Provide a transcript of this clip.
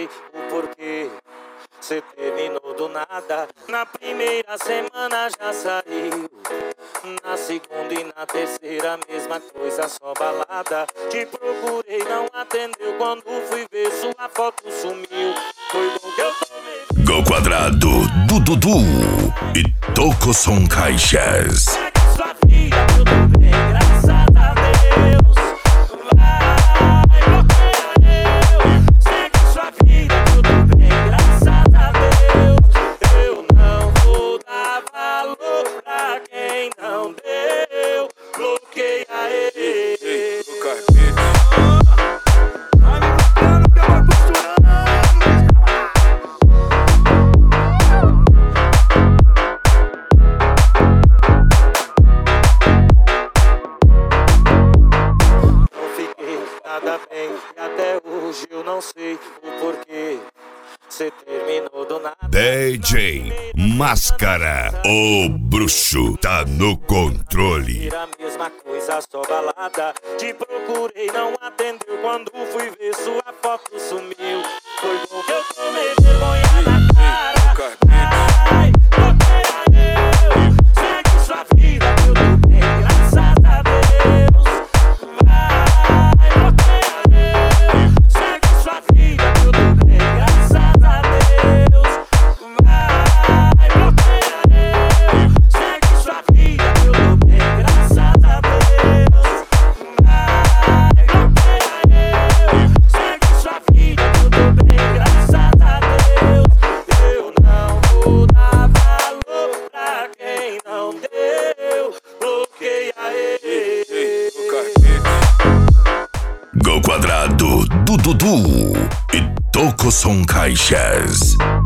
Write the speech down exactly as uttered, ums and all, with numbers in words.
sei o porquê. Cê terminou do nada. Na primeira semana já saiu. Na segunda e na terceira mesma coisa, só balada. Te procurei, não atendeu. Quando fui ver sua foto sumiu. Foi bom que eu tomei. Go Quadrado do Dudu e Tocoson Caixas. Segue sua vida, tudo bem, graças a Deus. Vai, bloqueia eu. Segue sua vida, tudo bem, graças a Deus. Eu não vou dar valor pra quem não deu. Bloqueia ele. Nada bem, e até hoje eu não sei o porquê. Cê terminou do nada. D J Máscara, o bruxo, tá no controle. A mesma coisa, só balada. Te procurei, não atendeu. Quando fui ver sua foto sumiu. Foi bom que eu tomei vergonha na cara. Ai, bloqueia eu. Segue sua vida, tudo bem, graças a Deus. Vai, bloqueia eu. Segue sua vida, tudo bem, graças a Deus. Vai, bloqueia eu. Segue sua vida, tudo bem, graças a Deus. Vai, bloqueia eu. Segue sua vida, tudo bem, graças a Deus. Eu não vou dar valor pra quem não deu. Bloqueia ele. Go Quadrado do Dudu e Tocoson Caixas.